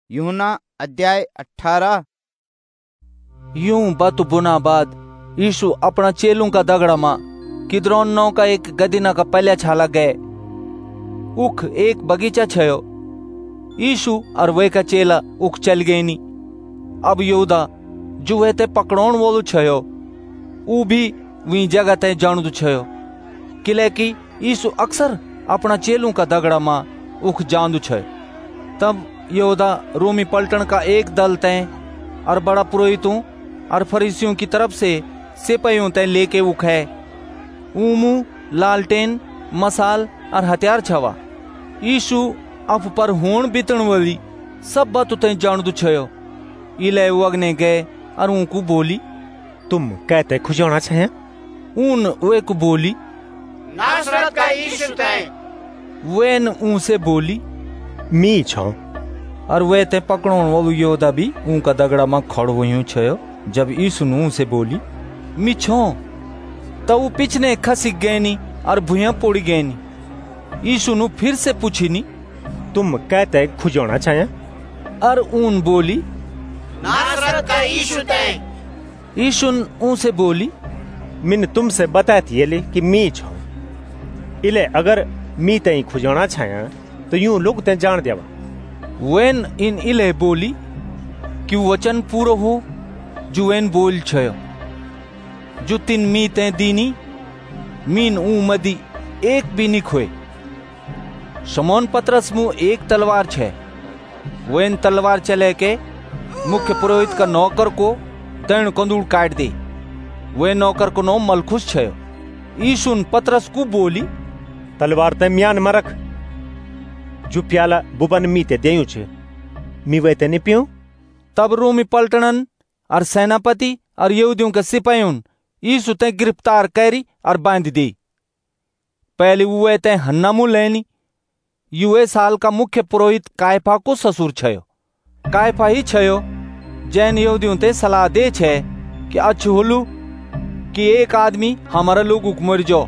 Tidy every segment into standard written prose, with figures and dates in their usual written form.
यूहन्ना अध्याय 18। यूं बत बुना बाद यीशु अपना चेलों का दगड़ा मा किद्रोन नौ का एक गदीना का पल्या छाला गए। उख एक बगीचा छयो। यीशु और वे का चेला उख चल गए नी। अब यहूदा जो वे ते पकड़ोन वालो छयो ऊ भी वी जगह ते जाणुदु छयो, किलेकि यीशु अक्सर अपना चेलों का दगड़ा मा उख जांदु छयो। तब यहूदा रोमी पलटन का एक दल तय और बड़ा पुरोहितों और फरीसियों की तरफ से सिपाहियों तय लेके उखे ऊमू लालटेन मसाल और हथियार छवा। यीशु अफ पर होण बीतण वाली सब बात तय जाणुदु छयो। इले वो अगने गए और उनको बोली, तुम कहते खुजाना छे? ऊन वे को बोली, नासरत का यीशु तय। वेन ऊन से बोली, मी छो। और वे ते पकड़ोन वालू योदा भी उनका दगड़ा मा खड़ो हुई छयो। जब यीशु नु से बोली मी छो तो वो पिछने खसी गए नी और भुया पोड़ी गए नी। यीशु नु फिर से पूछी नी, तुम कहते खुजाना छे? और ऊन बोली, नासरत का यीशु तय। यीशु ऊन से बोली, मिन तुमसे बताती है कि मी छो। इले अगर मी तई खुजाना छाया तो यूं लोग ते जान देवा। वेन इन इले बोली कि वचन पूरो हो जो वेन बोल छयो। जो तीन मी ते दीनी मीन ऊ मदी एक भी नहीं खोए। शमौन पतरस मुँह एक तलवार छे। वेन तलवार चले के मुख्य पुरोहित का नौकर को तैण कंदूड़ काट दे। वे नौकर को नो मलखुश छयो। यीशु पतरस को बोली, तलवार ते म्यान में रख। जो प्याला बुबन मी ते देयू छे मी वे ते नहीं पियूं। तब रोमी पलटनन और सेनापति और यहूदियों के सिपाहियों यीशु ते गिरफ्तार करी और बांध दी। पहले वो ते हन्ना मुँह लेनी। युवे साल का मुख्य पुरोहित कायफा को ससुर छयो। कायफा ही छयो जैन यहूदियों ते सलाह दे छे कि अच्छु होलू कि एक आदमी हमारा लोग मर जाओ।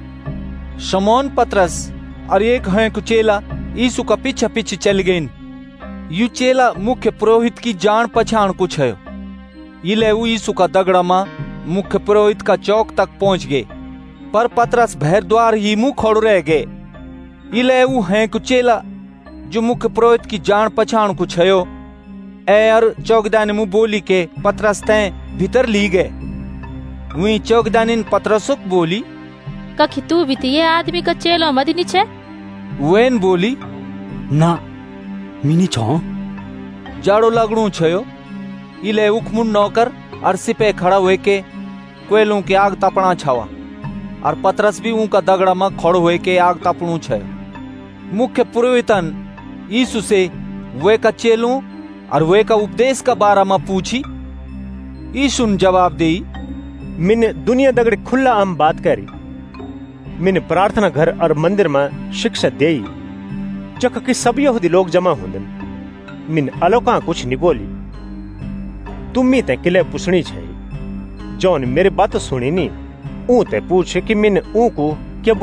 शमौन पतरस और एक है चेला यीशु का पीछे पीछे चल गए। यू चेला मुख्य पुरोहित की जान पहचान कुछ है। इले वो यीशु का दगड़ा मा मुख्य पुरोहित का चौक तक पहुंच गए, पर पतरस भैर द्वार ही मुंह खड़ो रह गए। इले वो है चेला जो मुख्य पुरोहित की जान पहचान कुछ है और चौकदानी मुंह बोली के पतरस तय भीतर ली गए। वही चौकदानी पतरसुक बोली, कखी तू भी ये आदमी का चेलो मदनी छे? वेन बोली, ना मिनी छो। जाड़ो लगणू छयो। इले उखमुन नौकर और सिपे खड़ा हुए के कोयलों की आग तपना छावा और पतरस भी उनका दगड़ा में खड़ो हुए के आग तपणू छयो। मुख्य पुरोहितन यीशु से वे का चेलों और वे का उपदेश का बारा में पूछी। यीशु ने जवाब दे, मिन दुनिया दगड़े खुला आम बात करी। मिन प्रार्थना घर और मंदिर में शिक्षा देई जख कि सब यहूदी लोग जमा होंदन। मिन अलोका कुछ नहीं बोली। तुम्ही ते किले पूछनी छे। जौन मेरे बात सुनी नी ऊ ते पूछे कि मिन ऊ को क्या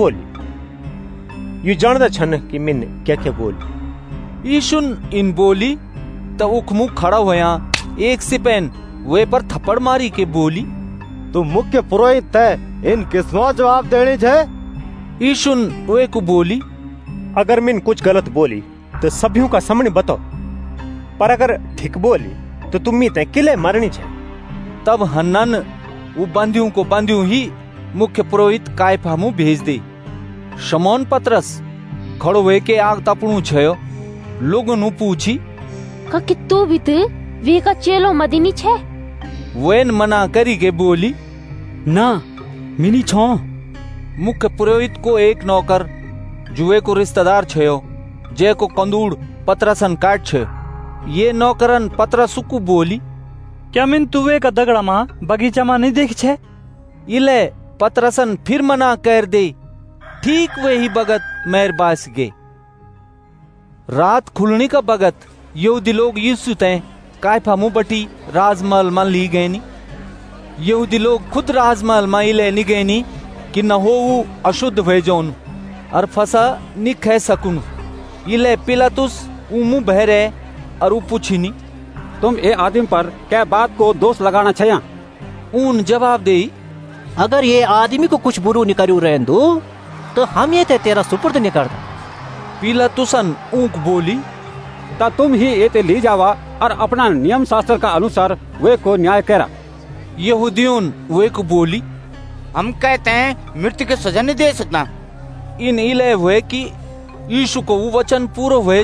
बोली। यू जानदा छन कि मिन क्या क्या बोली। यीशु इन बोली तो उखमु खड़ा होया एक सिपेन वे पर थप्पड़ मारी के बोली, तू मुख्य पुरोहित है, इन किस्मों जवाब देनी छे? यीशु वे को बोली, अगर मिन कुछ गलत बोली तो सभ्यों का सामने बताओ, पर अगर ठीक बोली तो तुम्ही ते किले मारनी छे। तब हन्नन वो बंदियों को बंदियों ही मुख्य पुरोहित कायफा मुँह भेज दे। शमौन पतरस खड़ो हुए के आग तपणू छयो। लोगों नु पूछी, कखी तू भी वे का चेलो मदनी छे? वेन मना करी के बोली, ना मिनी छो। मुख्य पुरोहित को एक नौकर जुए को रिश्तेदार छयो जे को कंदूड़ पतरसन काट छे। ये नौकरन पतरसु को बोली, क्या मिन तुवे का दगड़ा मा बगीचा मा नहीं देख छे? इले पतरसन फिर मना कर दे। ठीक वही बगत मैर बास गे। रात खुलने का बगत यहूदी लोग यीशु तय कायफा मुँह बटी राजमहल में ली गए नी। यहूदी लोग खुद राजमहल में इले नी गए नी कि न हो वो अशुद्ध भय जोन और फसा नि खे सकुन। इले पिलातुस उमु बहरे और ऊ पूछिनी, तुम ए आदमी पर क्या बात को दोष लगाना छया? ऊन जवाब दे, अगर ये आदमी को कुछ बुरू नहीं करू रहन दो तो हम ये तेरा सुपुर्द नहीं करता। पिलातुसन ऊक बोली, ता तुम ही ये ली जावा और अपना नियम शास्त्र का अनुसार वे को न्याय करा। यहूदियों वे को बोली, हम कहते हैं मृत्यु की सजा नहीं दे सकता। इन इले हुए कि यीशु को वो वचन पूरो हुए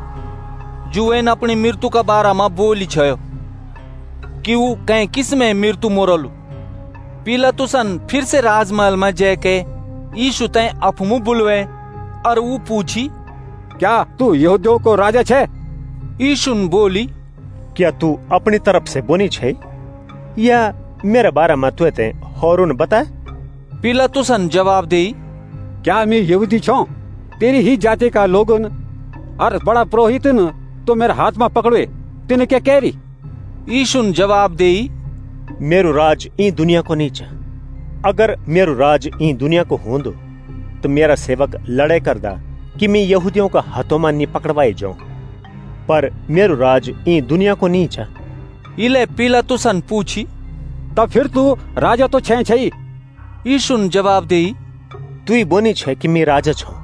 जो एन अपनी मृत्यु का बारा में बोली छयो कि वो कहीं किस में मृत्यु मोरलू। पिलातुसन फिर से राजमहल में जाके यीशु तय अफमु बुलवे और वो पूछी, क्या तू यहूदियों को राजा छे? यीशु बोली, क्या तू अपनी तरफ से बोनी छे या मेरे बारे में तू ते होरून बता? पिलातुसन जवाब दे, क्या मैं यहूदी छो? तेरी ही जाति का लोगन और बड़ा पुरोहित न तो मेरे हाथ में पकड़े तेने क्या कह रही? यीशु जवाब दे, मेरू राज ई दुनिया को नहीं चा। अगर मेरू राज ई दुनिया को होंदो तो मेरा सेवक लड़े करदा कि मैं यहूदियों का हाथों में नहीं पकड़वाए जाऊं, पर मेरू राज ई दुनिया को नहीं चा। इले पिलातुसन पूछी, तब फिर तू राजा तो छे छई? यीशु जवाब दे, तू ही बोनी छे कि मैं राजा छो।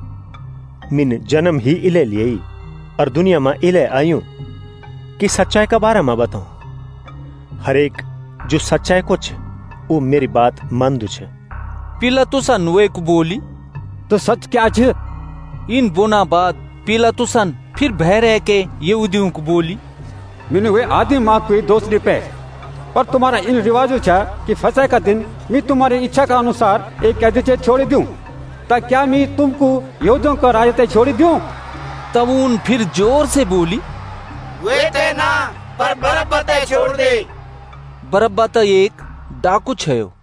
मिन जन्म ही इले लिए और दुनिया में इले आयू कि सच्चाई का बारे में बताऊं। हर एक जो सच्चाई को छे वो मेरी बात मान दू छे। पिलातुसन वे को बोली, तो सच क्या छे? इन बोना बाद पिलातुसन फिर भय रह के यहूदियों को बोली, मैंने वे आदमी माँ कोई दोष नहीं पे, पर तुम्हारा इन रिवाजों छा कि फसह का दिन मैं तुम्हारी इच्छा का अनुसार एक कैदी से छोड़ दूं, ताकि क्या मैं तुमको यहूदियों का राजा छोड़ दूं? तब उन फिर जोर से बोली, वे ते ना, पर बरअब्बा ते छोड़ दे। बरअब्बा तो एक डाकू छयो।